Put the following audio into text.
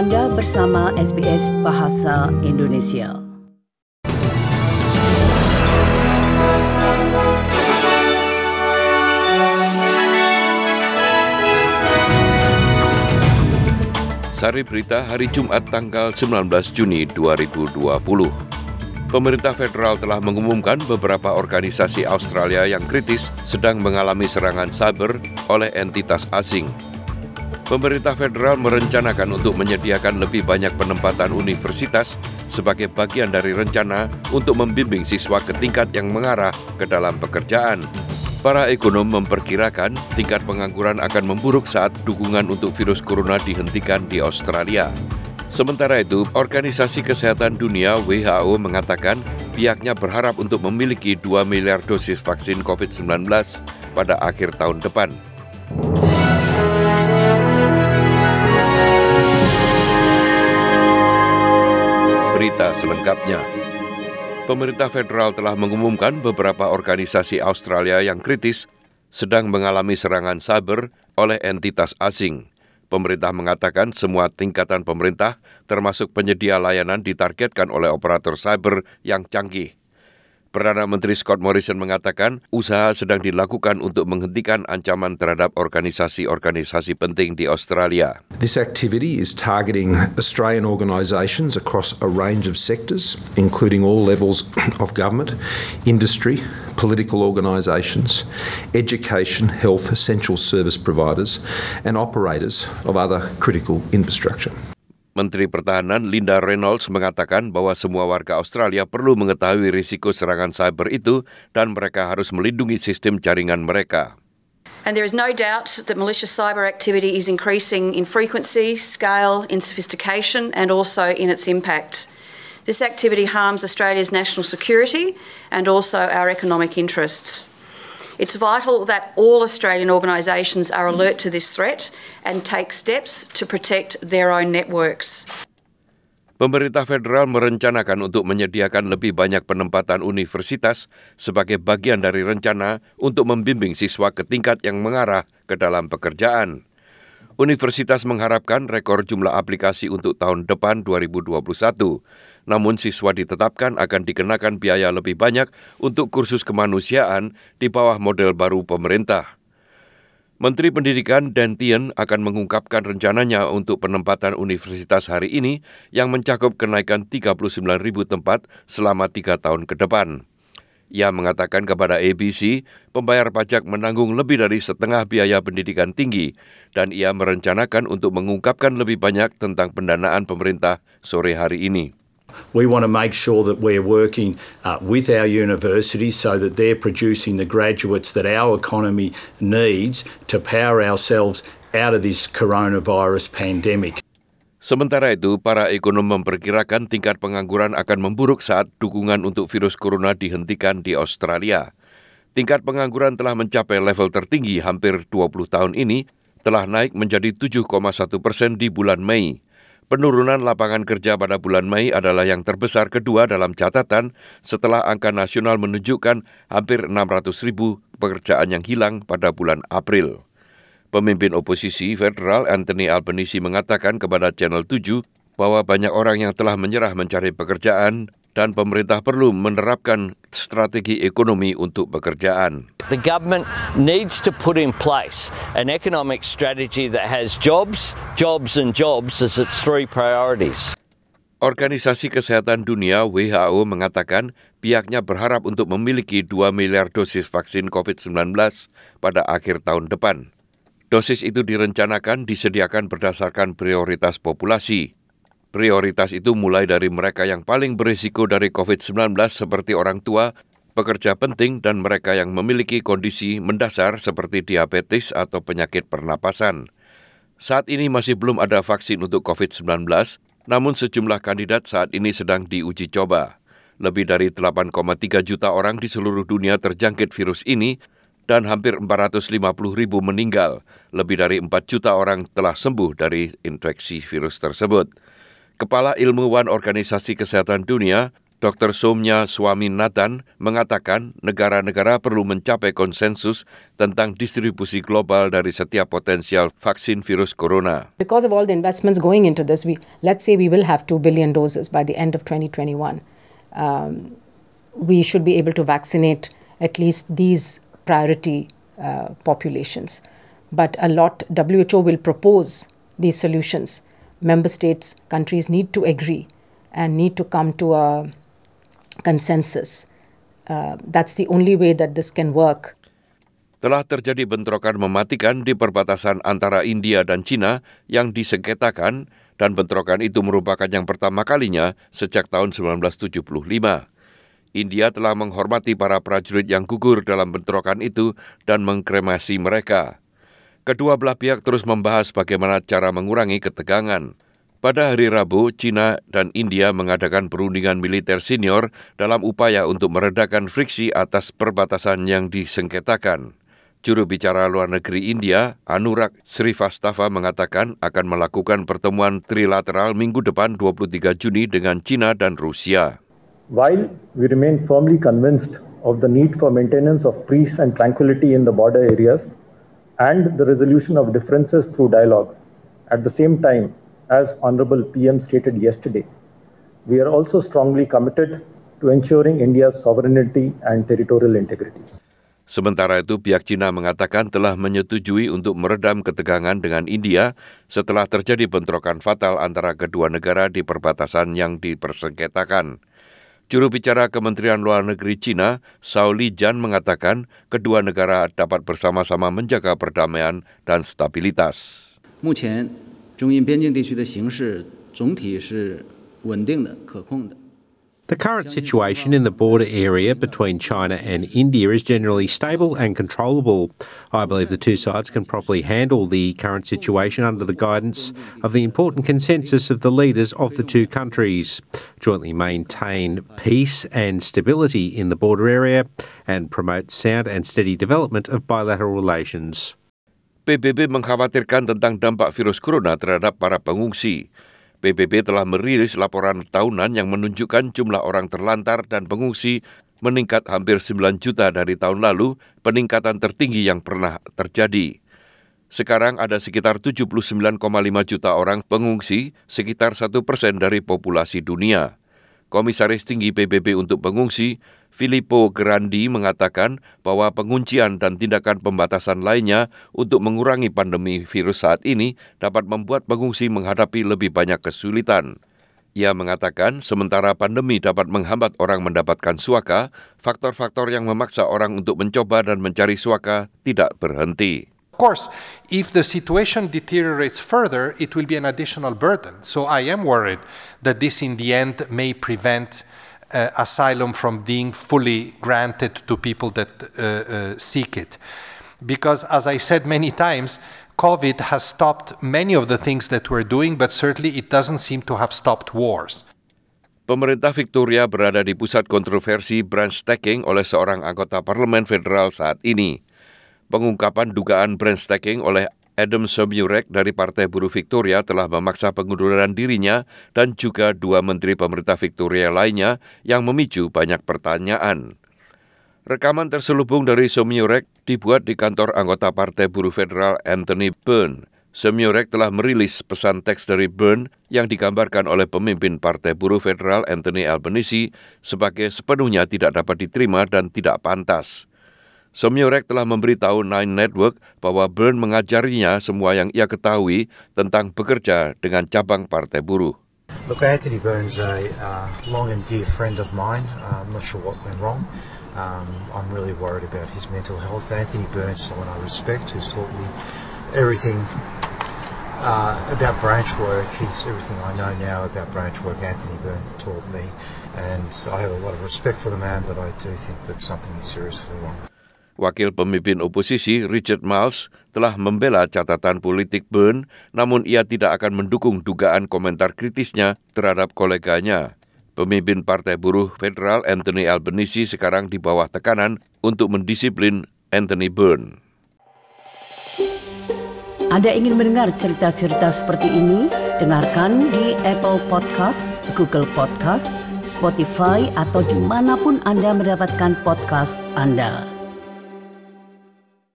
Anda bersama SBS Bahasa Indonesia. Sari berita hari Jumat tanggal 19 Juni 2020. Pemerintah federal telah mengumumkan beberapa organisasi Australia yang kritis sedang mengalami serangan cyber oleh entitas asing. Pemerintah federal merencanakan untuk menyediakan lebih banyak penempatan universitas sebagai bagian dari rencana untuk membimbing siswa ke tingkat yang mengarah ke dalam pekerjaan. Para ekonom memperkirakan tingkat pengangguran akan memburuk saat dukungan untuk virus corona dihentikan di Australia. Sementara itu, Organisasi Kesehatan Dunia WHO mengatakan pihaknya berharap untuk memiliki 2 miliar dosis vaksin COVID-19 pada akhir tahun depan. Berita selengkapnya. Pemerintah federal telah mengumumkan beberapa organisasi Australia yang kritis sedang mengalami serangan cyber oleh entitas asing. Pemerintah mengatakan semua tingkatan pemerintah, termasuk penyedia layanan, ditargetkan oleh operator cyber yang canggih. Perdana Menteri Scott Morrison mengatakan usaha sedang dilakukan untuk menghentikan ancaman terhadap organisasi-organisasi penting di Australia. This activity is targeting Australian organisations across a range of sectors, including all levels of government, industry, political organisations, education, health, essential service providers, and operators of other critical infrastructure. Menteri Pertahanan Linda Reynolds mengatakan bahwa semua warga Australia perlu mengetahui risiko serangan cyber itu dan mereka harus melindungi sistem jaringan mereka. And there is no doubt that malicious cyber activity is increasing in frequency, scale, in sophistication and also in its impact. This activity harms Australia's national security and also our economic interests. It's vital that all Australian organisations are alert to this threat and take steps to protect their own networks. Pemerintah federal merencanakan untuk menyediakan lebih banyak penempatan universitas sebagai bagian dari rencana untuk membimbing siswa ke tingkat yang mengarah ke dalam pekerjaan. Universitas mengharapkan rekor jumlah aplikasi untuk tahun depan 2021. Namun siswa ditetapkan akan dikenakan biaya lebih banyak untuk kursus kemanusiaan di bawah model baru pemerintah. Menteri Pendidikan Dan Tehan akan mengungkapkan rencananya untuk penempatan universitas hari ini yang mencakup kenaikan 39,000 tempat selama 3 tahun ke depan. Ia mengatakan kepada ABC, pembayar pajak menanggung lebih dari setengah biaya pendidikan tinggi dan ia merencanakan untuk mengungkapkan lebih banyak tentang pendanaan pemerintah sore hari ini. We want to make sure that we're working with our universities so that they're producing the graduates that our economy needs to power ourselves out of this coronavirus pandemic. Sementara itu, para ekonom memperkirakan tingkat pengangguran akan memburuk saat dukungan untuk virus corona dihentikan di Australia. Tingkat pengangguran telah mencapai level tertinggi hampir 20 tahun ini, telah naik menjadi 7,1% di bulan Mei. Penurunan lapangan kerja pada bulan Mei adalah yang terbesar kedua dalam catatan setelah angka nasional menunjukkan hampir 600,000 pekerjaan yang hilang pada bulan April. Pemimpin oposisi federal Anthony Albanese mengatakan kepada Channel 7 bahwa banyak orang yang telah menyerah mencari pekerjaan dan pemerintah perlu menerapkan strategi ekonomi untuk pekerjaan. The government needs to put in place an economic strategy that has jobs, jobs and jobs as its 3 priorities. Organisasi Kesehatan Dunia WHO mengatakan pihaknya berharap untuk memiliki 2 miliar dosis vaksin COVID-19 pada akhir tahun depan. Dosis itu direncanakan disediakan berdasarkan prioritas populasi. Prioritas itu mulai dari mereka yang paling berisiko dari COVID-19 seperti orang tua, pekerja penting dan mereka yang memiliki kondisi mendasar seperti diabetes atau penyakit pernapasan. Saat ini masih belum ada vaksin untuk COVID-19, namun sejumlah kandidat saat ini sedang diuji coba. Lebih dari 8,3 juta orang di seluruh dunia terjangkit virus ini dan hampir 450,000 meninggal. Lebih dari 4 juta orang telah sembuh dari infeksi virus tersebut. Kepala Ilmuwan Organisasi Kesehatan Dunia, Dr. Soumya Swaminathan mengatakan negara-negara perlu mencapai konsensus tentang distribusi global dari setiap potensial vaksin virus corona. Because of all the investments going into this, let's say we will have 2 billion doses by the end of 2021. We should be able to vaccinate at least these priority populations. But WHO will propose these solutions. Member states, countries need to agree and need to come to a consensus. That's the only way that this can work. Telah terjadi bentrokan mematikan di perbatasan antara India dan China yang disengketakan, dan bentrokan itu merupakan yang pertama kalinya sejak tahun 1975. India telah menghormati para prajurit yang gugur dalam bentrokan itu dan mengkremasi mereka. Kedua belah pihak terus membahas bagaimana cara mengurangi ketegangan. Pada hari Rabu, China dan India mengadakan perundingan militer senior dalam upaya untuk meredakan friksi atas perbatasan yang disengketakan. Juru bicara luar negeri India, Anurag Srivastava, mengatakan akan melakukan pertemuan trilateral minggu depan 23 Juni dengan China dan Rusia. While we remain firmly convinced of the need for maintenance of peace and tranquility in the border areas and the resolution of differences through dialogue, at the same time, as Honorable PM stated yesterday, we are also strongly committed to ensuring India's sovereignty and territorial integrity. Sementara itu, pihak China mengatakan telah menyetujui untuk meredam ketegangan dengan India setelah terjadi bentrokan fatal antara kedua negara di perbatasan yang dipersengketakan. Juru bicara Kementerian Luar Negeri China, Zhao Lijian, mengatakan kedua negara dapat bersama-sama menjaga perdamaian dan stabilitas. 目前中印边境地区的形势总体是稳定的、可控的。 The current situation in the border area between China and India is generally stable and controllable. I believe the two sides can properly handle the current situation under the guidance of the important consensus of the leaders of the two countries, jointly maintain peace and stability in the border area, and promote sound and steady development of bilateral relations. PBB mengkhawatirkan tentang dampak virus corona terhadap para pengungsi. PBB telah merilis laporan tahunan yang menunjukkan jumlah orang terlantar dan pengungsi meningkat hampir 9 juta dari tahun lalu, peningkatan tertinggi yang pernah terjadi. Sekarang ada sekitar 79,5 juta orang pengungsi, sekitar 1% dari populasi dunia. Komisaris Tinggi PBB untuk Pengungsi, Filippo Grandi, mengatakan bahwa penguncian dan tindakan pembatasan lainnya untuk mengurangi pandemi virus saat ini dapat membuat pengungsi menghadapi lebih banyak kesulitan. Ia mengatakan sementara pandemi dapat menghambat orang mendapatkan suaka, faktor-faktor yang memaksa orang untuk mencoba dan mencari suaka tidak berhenti. Of course, if the situation deteriorates further, it will be an additional burden. So I am worried that this in the end may prevent asylum from being fully granted to people that seek it. Because as I said many times, COVID has stopped many of the things that we're doing, but certainly it doesn't seem to have stopped wars. Pemerintah Victoria berada di pusat kontroversi branch stacking oleh seorang anggota parlemen federal saat ini. Pengungkapan dugaan branch stacking oleh Adam Somyurek dari Partai Buruh Victoria telah memaksa pengunduran dirinya dan juga dua menteri pemerintah Victoria lainnya yang memicu banyak pertanyaan. Rekaman terselubung dari Somyurek dibuat di kantor anggota Partai Buruh Federal Anthony Byrne. Somyurek telah merilis pesan teks dari Byrne yang digambarkan oleh pemimpin Partai Buruh Federal Anthony Albanese sebagai sepenuhnya tidak dapat diterima dan tidak pantas. Somyurek telah memberitahu Nine Network bahwa Byrne mengajarinya semua yang ia ketahui tentang bekerja dengan cabang Partai Buruh. Look, Anthony Byrne's a long and dear friend of mine. I'm not sure what went wrong. I'm really worried about his mental health. Anthony Byrne's someone I respect, who's taught me everything about branch work. He's everything I know now about branch work. Anthony Byrne taught me, and I have a lot of respect for the man, but I do think that something is seriously wrong. Wakil pemimpin oposisi Richard Marles telah membela catatan politik Byrne, namun ia tidak akan mendukung dugaan komentar kritisnya terhadap koleganya. Pemimpin Partai Buruh Federal Anthony Albanese sekarang di bawah tekanan untuk mendisiplin Anthony Byrne. Anda ingin mendengar cerita-cerita seperti ini? Dengarkan di Apple Podcast, Google Podcast, Spotify atau dimanapun Anda mendapatkan podcast Anda.